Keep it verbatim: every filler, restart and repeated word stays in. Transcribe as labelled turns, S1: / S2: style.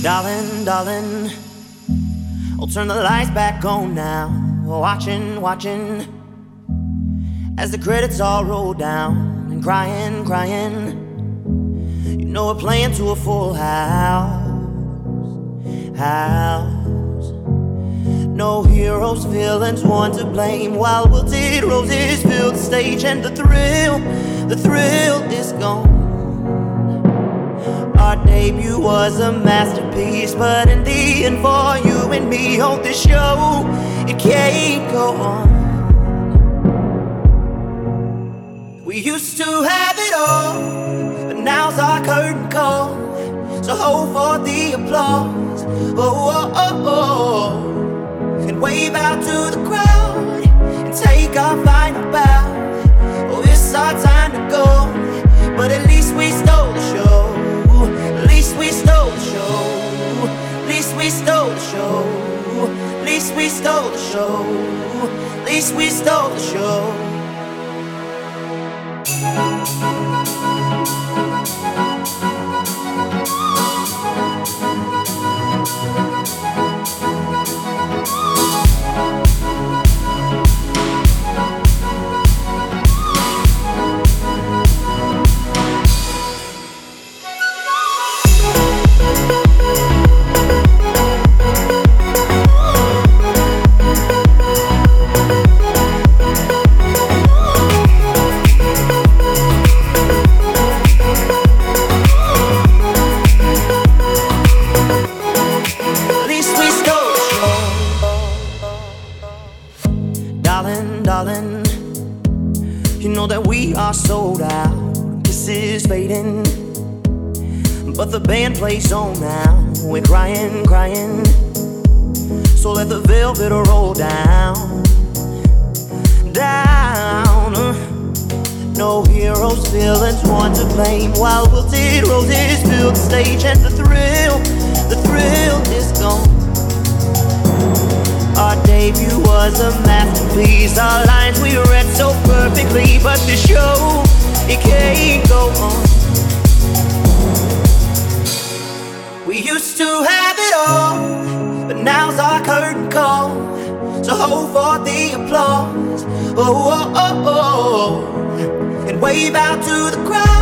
S1: Darling, darling, I'll turn the lights back on now. Watching, watching as the credits all roll down. And crying, crying, you know we're playing to a full house. House. No heroes, villains, one to blame. While wilted roses fill the stage, and the thrill, the thrill is gone. Our debut was a masterpiece, but in the end, for you and me on this show, it can't go on. We used to have it all, but now's our curtain call. So hold for the applause, oh, oh, oh, oh. And wave out to the crowd and take our final bow. Oh, it's our time to go, but at least we stole the show. At least we stole the show. At least we stole the show. At least we stole the show. At least we stole the show. Darling, darling, you know that we are sold out. This is fading, but the band plays on now. We're crying, crying, so let the velvet roll down, down. No heroes, villains, one to blame. While wilted roses fill the stage, and the thrill, the thrill is gone. Our debut was a masterpiece. Our lines we read so perfectly, but the show, it can't go on. We used to have it all, but now's our curtain call. So hold for the applause, oh, oh, oh, oh. And wave out to the crowd